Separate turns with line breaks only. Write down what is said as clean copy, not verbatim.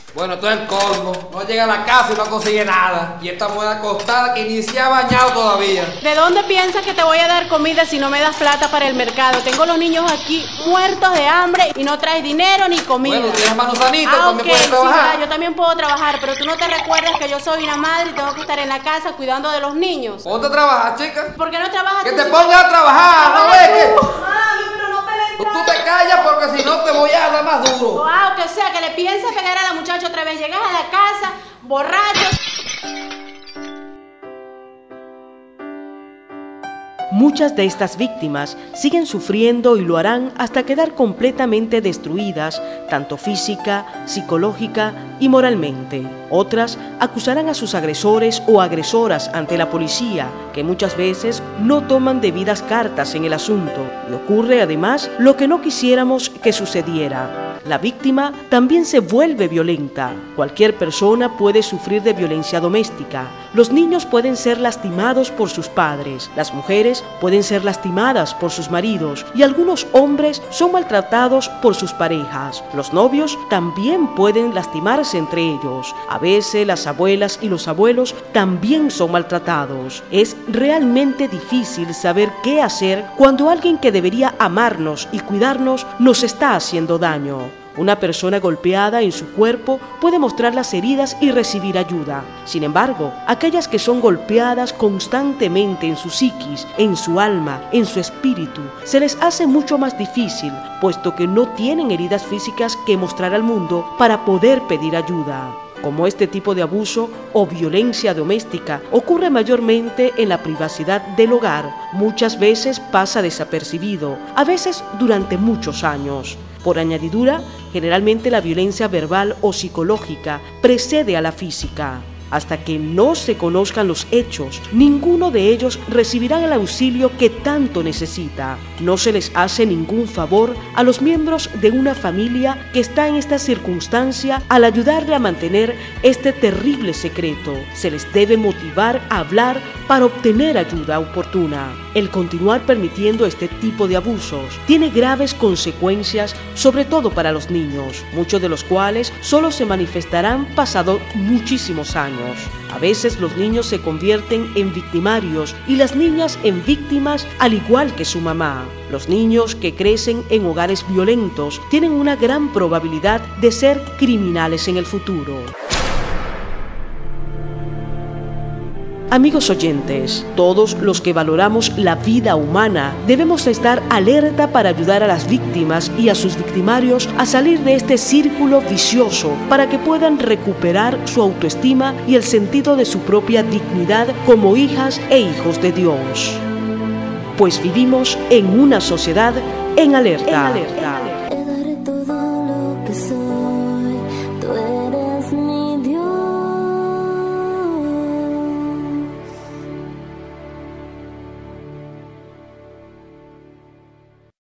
Bueno, esto es el colmo. No llega a la casa y no consigue nada. Y esta mujer acostada que ni se ha bañado todavía.
¿De dónde piensas que te voy a dar comida si no me das plata para el mercado? Tengo los niños aquí muertos de hambre y no traes dinero ni comida.
Bueno, tienes manos sanitas, también
ok,
puedes trabajar.
Sí, yo también puedo trabajar, pero tú no te recuerdas que yo soy una madre y tengo que estar en la casa cuidando de los niños.
Ponte a trabajar, chica.
¿Por qué no trabajas
Que
tú?
te pongas a trabajar, ¿no ves que?
Mami, pero no peleen
Tú te callas porque si no te voy a dar más duro.
Wow, que sea, que le pienses pegar a la muchacha otra vez. Llegas a la casa, borrachos.
Muchas de estas víctimas siguen sufriendo y lo harán hasta quedar completamente destruidas, tanto física, psicológica y moralmente. Otras acusarán a sus agresores o agresoras ante la policía, que muchas veces no toman debidas cartas en el asunto. Y ocurre además lo que no quisiéramos que sucediera. La víctima también se vuelve violenta. Cualquier persona puede sufrir de violencia doméstica. Los niños pueden ser lastimados por sus padres, las mujeres pueden ser lastimadas por sus maridos y algunos hombres son maltratados por sus parejas. Los novios también pueden lastimarse entre ellos. A veces las abuelas y los abuelos también son maltratados. Es realmente difícil saber qué hacer cuando alguien que debería amarnos y cuidarnos nos está haciendo daño. Una persona golpeada en su cuerpo puede mostrar las heridas y recibir ayuda. Sin embargo, aquellas que son golpeadas constantemente en su psiquis, en su alma, en su espíritu, se les hace mucho más difícil, puesto que no tienen heridas físicas que mostrar al mundo para poder pedir ayuda. Como este tipo de abuso o violencia doméstica ocurre mayormente en la privacidad del hogar, muchas veces pasa desapercibido, a veces durante muchos años. Por añadidura, generalmente la violencia verbal o psicológica precede a la física. Hasta que no se conozcan los hechos, ninguno de ellos recibirá el auxilio que tanto necesita. No se les hace ningún favor a los miembros de una familia que está en esta circunstancia al ayudarle a mantener este terrible secreto. Se les debe motivar a hablar para obtener ayuda oportuna. El continuar permitiendo este tipo de abusos tiene graves consecuencias, sobre todo para los niños, muchos de los cuales solo se manifestarán pasado muchísimos años. A veces los niños se convierten en victimarios y las niñas en víctimas al igual que su mamá. Los niños que crecen en hogares violentos tienen una gran probabilidad de ser criminales en el futuro. Amigos oyentes, todos los que valoramos la vida humana debemos estar alerta para ayudar a las víctimas y a sus victimarios a salir de este círculo vicioso para que puedan recuperar su autoestima y el sentido de su propia dignidad como hijas e hijos de Dios. Pues vivimos en una sociedad en alerta.